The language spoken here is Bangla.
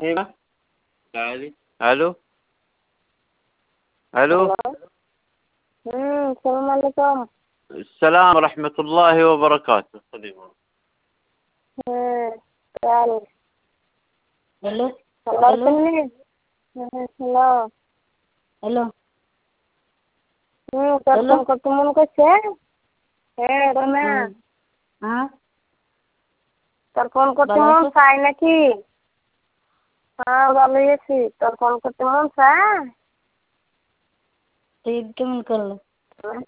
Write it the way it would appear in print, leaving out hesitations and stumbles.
Hello hello. सलाम अलैकुम। السلام ورحمة الله وبركاته। चल हेलो हेलो हेलो सुनली। हेलो हेलो তোর हेलो ফোন করতে মন করছে? হ্যাঁ রমা, हाँ তোর ফোন করতে ভালো মন আছো? চায় নাকি? হ্যাঁ ভালোই আছি। তোর ফোন করতে মন চায়? ঈদ কেমন করলো?